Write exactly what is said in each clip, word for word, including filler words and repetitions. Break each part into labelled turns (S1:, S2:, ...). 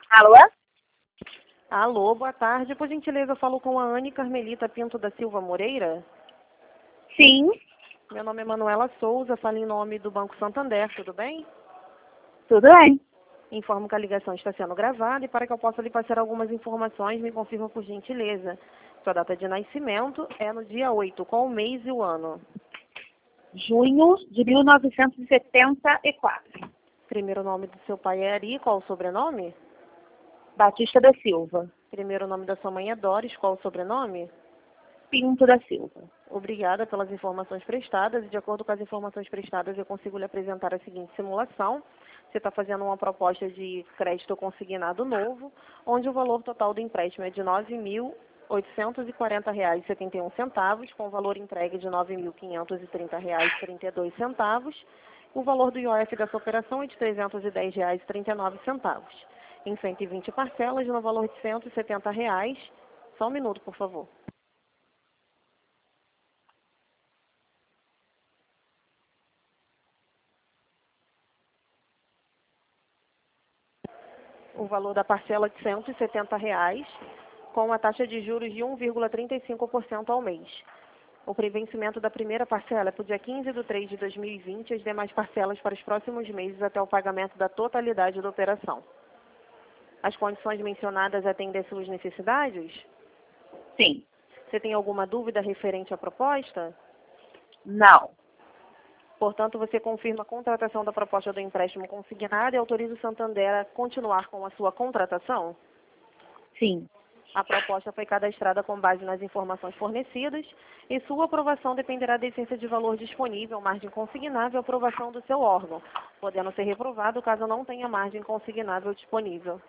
S1: Alô?
S2: Alô, boa tarde. Por gentileza, eu falo com a Anne Carmelita Pinto da Silva Moreira.
S1: Sim,
S2: Meu nome é Manuela Souza, falo em nome do Banco Santander, tudo bem?
S1: tudo bem.
S2: Informo que a ligação está sendo gravada e para que eu possa lhe passar algumas informações, me confirma por gentileza. Sua data de nascimento é no dia oito, qual o mês e o ano?
S1: Junho de mil novecentos e setenta e quatro.
S2: Primeiro nome do seu pai é Ari, qual o sobrenome?
S1: Batista da Silva.
S2: Primeiro nome da sua mãe é Doris, qual o sobrenome?
S1: Pinto da Silva.
S2: Obrigada pelas informações prestadas e de acordo com as informações prestadas eu consigo lhe apresentar a seguinte simulação. Você está fazendo uma proposta de crédito consignado novo, onde o valor total do empréstimo é de nove mil oitocentos e quarenta reais e setenta e um centavos, com o valor entregue de nove mil quinhentos e trinta reais e trinta e dois centavos. O valor do I O F dessa operação é de trezentos e dez reais e trinta e nove centavos. Em cento e vinte parcelas, no valor de cento e setenta reais. Só um minuto, por favor. O valor da parcela de cento e setenta reais, com a taxa de juros de um vírgula trinta e cinco por cento ao mês. O vencimento da primeira parcela é para o dia quinze de três de dois mil e vinte e as demais parcelas para os próximos meses até o pagamento da totalidade da operação. As condições mencionadas atendem às suas necessidades?
S1: Sim.
S2: Você tem alguma dúvida referente à proposta?
S1: Não.
S2: Portanto, você confirma a contratação da proposta do empréstimo consignado e autoriza o Santander a continuar com a sua contratação?
S1: Sim.
S2: A proposta foi cadastrada com base nas informações fornecidas e sua aprovação dependerá da essência de valor disponível, margem consignável e aprovação do seu órgão, podendo ser reprovado caso não tenha margem consignável disponível.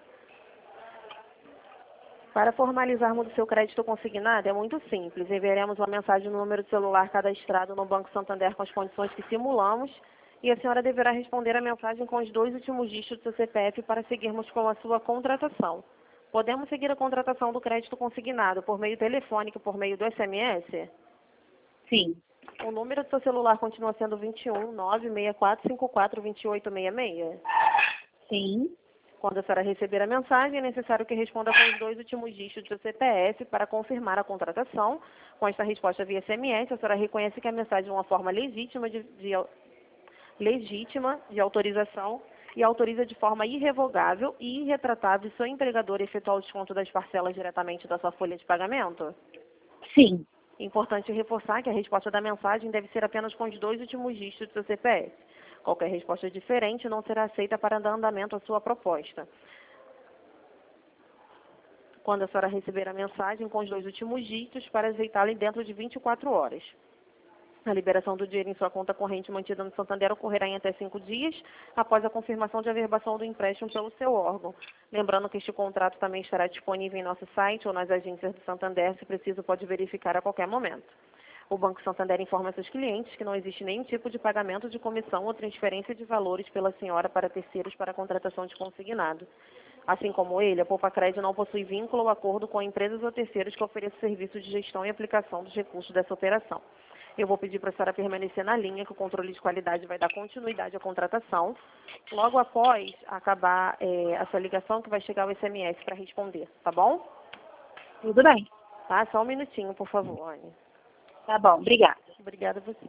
S2: Para formalizarmos o seu crédito consignado é muito simples. Enviaremos uma mensagem no número de celular cadastrado no Banco Santander com as condições que simulamos e a senhora deverá responder a mensagem com os dois últimos dígitos do seu C P F para seguirmos com a sua contratação. Podemos seguir a contratação do crédito consignado por meio telefônico, por meio do S M S?
S1: Sim.
S2: O número do seu celular continua sendo vinte e um, nove seis quatro cinco quatro, dois oito seis seis?
S1: Sim.
S2: Quando a senhora receber a mensagem, é necessário que responda com os dois últimos dígitos do C P F para confirmar a contratação. Com esta resposta via S M S, a senhora reconhece que a mensagem é uma forma legítima de, de, legítima de autorização e autoriza de forma irrevogável e irretratável seu empregador a efetuar o desconto das parcelas diretamente da sua folha de pagamento?
S1: Sim.
S2: Importante reforçar que a resposta da mensagem deve ser apenas com os dois últimos dígitos do seu C P F. Qualquer resposta diferente não será aceita para dar andamento à sua proposta. Quando a senhora receber a mensagem com os dois últimos dígitos, para aceitá-la dentro de vinte e quatro horas. A liberação do dinheiro em sua conta corrente mantida no Santander ocorrerá em até cinco dias, após a confirmação de averbação do empréstimo pelo seu órgão. Lembrando que este contrato também estará disponível em nosso site ou nas agências do Santander, se preciso pode verificar a qualquer momento. O Banco Santander informa seus clientes que não existe nenhum tipo de pagamento de comissão ou transferência de valores pela senhora para terceiros para a contratação de consignado. Assim como ele, a Poupa Crédito não possui vínculo ou acordo com empresas ou terceiros que ofereçam serviço de gestão e aplicação dos recursos dessa operação. Eu vou pedir para a senhora permanecer na linha, que o controle de qualidade vai dar continuidade à contratação. Logo após acabar é, a sua ligação, que vai chegar o S M S para responder, tá bom?
S1: Tudo bem.
S2: Tá, só um minutinho, por favor, Anne.
S1: Tá bom, obrigada.
S2: Obrigada a você.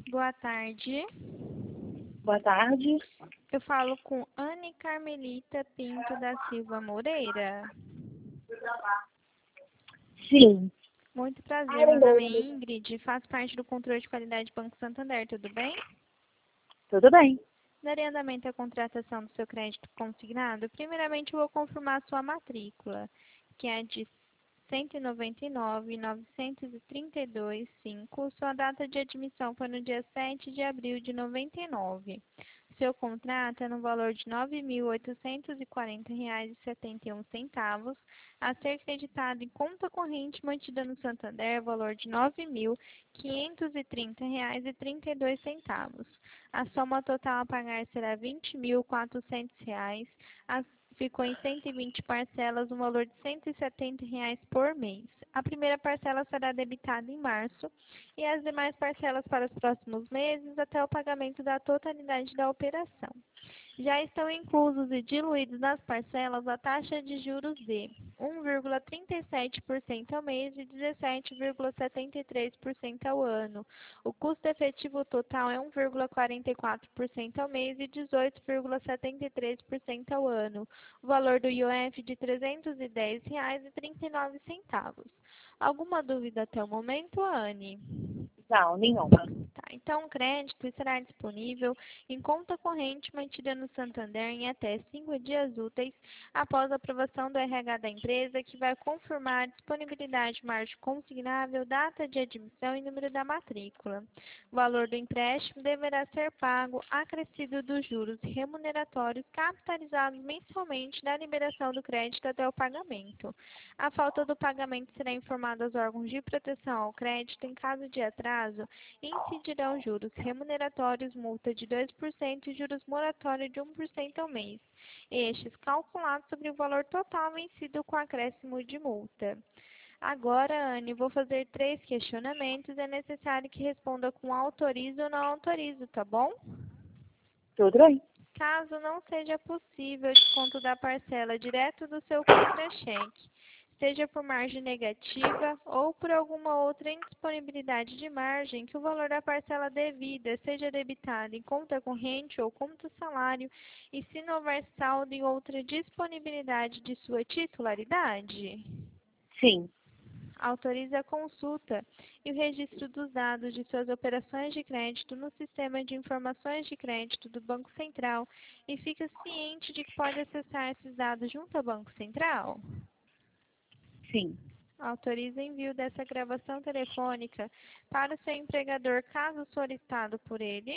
S3: Boa tarde.
S1: Boa tarde.
S3: Eu falo com Anne Carmelita Pinto da Silva Moreira.
S1: Sim.
S3: Muito prazer, meu nome é Ingrid, faço parte do controle de qualidade Banco Santander, tudo bem?
S1: Tudo bem.
S3: Darei andamento à contratação do seu crédito consignado. Primeiramente, eu vou confirmar a sua matrícula, que é de cento e noventa e nove mil novecentos e trinta e dois vírgula cinco. Sua data de admissão foi no dia sete de abril de noventa e nove. Seu contrato é no valor de nove mil oitocentos e quarenta reais e setenta e um centavos, a ser creditado em conta corrente mantida no Santander, valor de nove mil quinhentos e trinta reais e trinta e dois centavos. A soma total a pagar será vinte mil quatrocentos reais. A ficou em cento e vinte parcelas, no valor de cento e setenta reais por mês. A primeira parcela será debitada em março e as demais parcelas para os próximos meses até o pagamento da totalidade da operação. Já estão inclusos e diluídos nas parcelas a taxa de juros de um vírgula trinta e sete por cento ao mês e dezessete vírgula setenta e três por cento ao ano. O custo efetivo total é um vírgula quarenta e quatro por cento ao mês e dezoito vírgula setenta e três por cento ao ano. O valor do I O F de trezentos e dez reais e trinta e nove centavos. Alguma dúvida até o momento, Anne?
S1: Não, nenhuma.
S3: Tá, então o crédito estará disponível em conta corrente mantida no Santander em até cinco dias úteis após a aprovação do R H da empresa, que vai confirmar a disponibilidade de margem consignável, data de admissão e número da matrícula. O valor do empréstimo deverá ser pago acrescido dos juros remuneratórios capitalizados mensalmente na liberação do crédito até o pagamento. A falta do pagamento será informada aos órgãos de proteção ao crédito. Em caso de atraso, incidirão juros remuneratórios, multa de dois por cento e juros moratórios de um por cento ao mês, estes calculados sobre o valor total vencido com acréscimo de multa. Agora, Anne, vou fazer três questionamentos. É necessário que responda com autorizo ou não autorizo, tá bom?
S1: Tudo bem.
S3: Caso não seja possível desconto da parcela direto do seu contra-cheque, seja por margem negativa ou por alguma outra indisponibilidade de margem, que o valor da parcela devida seja debitado em conta corrente ou conta salário, e se não houver saldo em outra disponibilidade de sua titularidade.
S1: Sim.
S3: Autoriza a consulta e o registro dos dados de suas operações de crédito no Sistema de Informações de Crédito do Banco Central e fica ciente de que pode acessar esses dados junto ao Banco Central?
S1: Sim.
S3: Autoriza o envio dessa gravação telefônica para o seu empregador, caso solicitado por ele.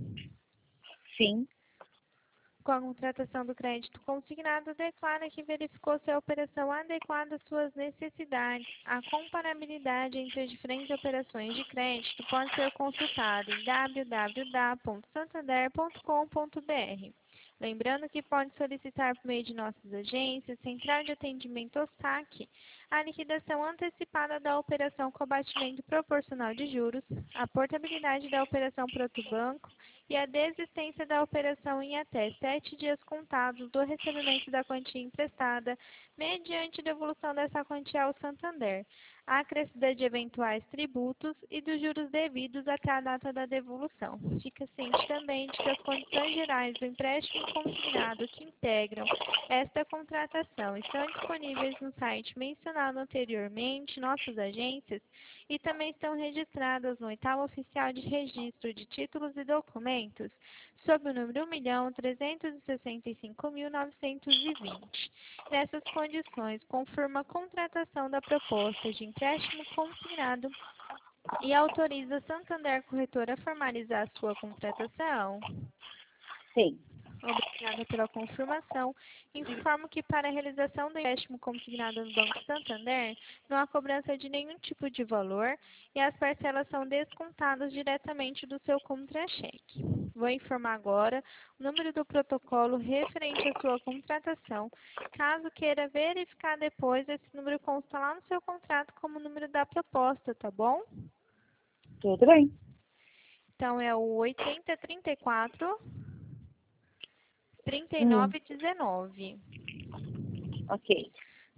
S1: Sim.
S3: Com a contratação do crédito consignado, declara que verificou se a operação adequada às suas necessidades. A comparabilidade entre as diferentes operações de crédito pode ser consultada em w w w ponto santander ponto com ponto b r. Lembrando que pode solicitar por meio de nossas agências, Central de Atendimento ou saque, a liquidação antecipada da operação com abatimento proporcional de juros, a portabilidade da operação para outro banco e a desistência da operação em até sete dias contados do recebimento da quantia emprestada, mediante devolução dessa quantia ao Santander, a acrescida de eventuais tributos e dos juros devidos até a data da devolução. Fica ciente também de que as condições gerais do empréstimo consignado que integram esta contratação estão disponíveis no site mencionado anteriormente, nossas agências, e também estão registradas no oitavo Oficial de Registro de Títulos e Documentos, sob o número um milhão trezentos e sessenta e cinco mil novecentos e vinte. Nessas condições, confirma a contratação da proposta de empréstimo consignado e autoriza a Santander Corretora a formalizar a sua contratação?
S1: Sim.
S3: Obrigada pela confirmação. Informo que para a realização do empréstimo consignado no Banco Santander, não há cobrança de nenhum tipo de valor e as parcelas são descontadas diretamente do seu contra-cheque. Vou informar agora o número do protocolo referente à sua contratação. Caso queira verificar depois, esse número consta lá no seu contrato como número da proposta, tá bom?
S1: Tudo bem.
S3: Então, é o oitenta trinta e quatro trinta e
S1: Hum.
S3: nove dezenove.
S1: Ok.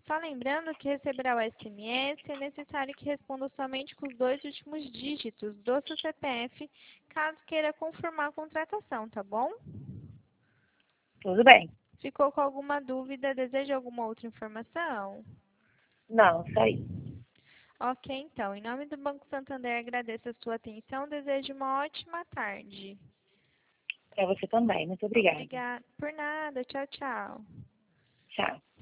S3: Só lembrando que receberá o S M S, é necessário que responda somente com os dois últimos dígitos do seu C P F, caso queira confirmar a contratação, tá bom?
S1: Tudo bem.
S3: Ficou com alguma dúvida? Deseja alguma outra informação?
S1: Não, só isso.
S3: Ok, então. Em nome do Banco Santander, agradeço a sua atenção. Desejo uma ótima tarde.
S1: Para você também. Muito obrigada.
S3: Obrigada. Por nada. Tchau, tchau.
S1: Tchau.